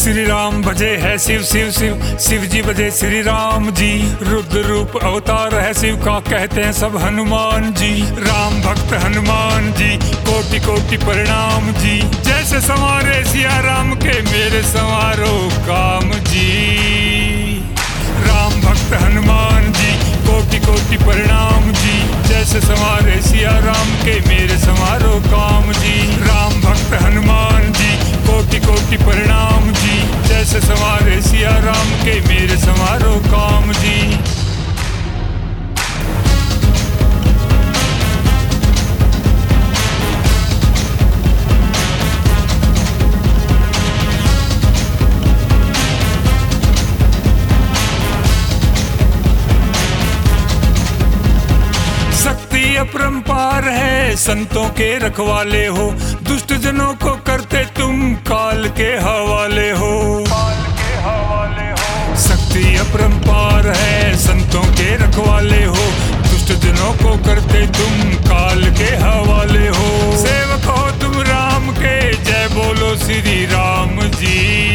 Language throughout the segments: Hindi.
श्री राम भजे है शिव शिव शिव, शिव जी भजे श्री राम जी। रुद्र रूप अवतार है शिव का, कहते हैं सब हनुमान जी। राम भक्त हनुमान जी, कोटि कोटि प्रणाम जी। जैसे संवारे सिया राम के, मेरे संवारो काम जी। राम भक्त हनुमान जी, कोटि कोटि प्रणाम जी। जैसे संवारे सिया राम के, मेरे संवारो काम जी। राम भक्त हनुमान जी, कोटि कोटि प्रणाम जी। जैसे संवारे सिया राम के, मेरे संवारो काम जी। शक्ति अपरंपार है, संतों के रखवाले हो। दुष्ट जनों को करते तुम काल के हवाले हो। शक्ति अपरंपार है, संतों के रखवाले हो। दुष्ट जनों को करते तुम काल के हवाले हो। सेवक हो तुम राम के, जय बोलो श्री राम जी।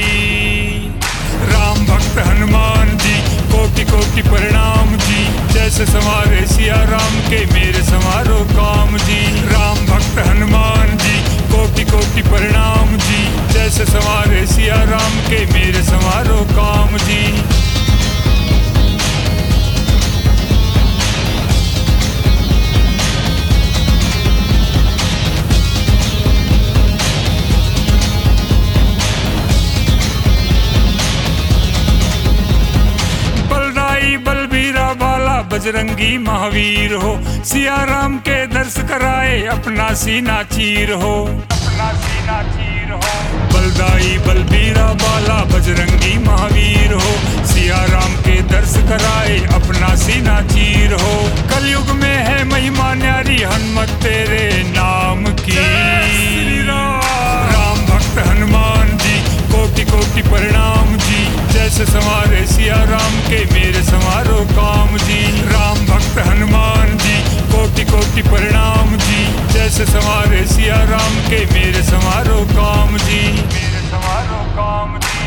राम भक्त हनुमान जी, कोटि कोटि प्रणाम जी। जैसे संवारे सिया राम के, मेरे संवारो काम जी। राम भक्त हनुमान जी, कोटि कोटि प्रणाम जी। जैसे संवारे सिया राम के, मेरे संवारो काम जी। बलबीरा बाला बजरंगी महावीर हो। सिया राम के दर्श कराए, अपना सीना चीर हो। बलदाई बलबीरा बाला बजरंगी महावीर हो। सिया राम के दर्श कराए, अपना सीना चीर हो। कलयुग में है महिमा न्यारी, हनुमत तेरे नाम की। राम भक्त हनुमान जी, कोटि कोटि प्रणाम जी। जैसे संवारे सिया राम के, मेरे संवारो काम जी। राम भक्त हनुमान जी, कोटि कोटि प्रणाम जी। जैसे संवारे सिया राम के, मेरे संवारो काम जी। मेरे संवारो काम जी।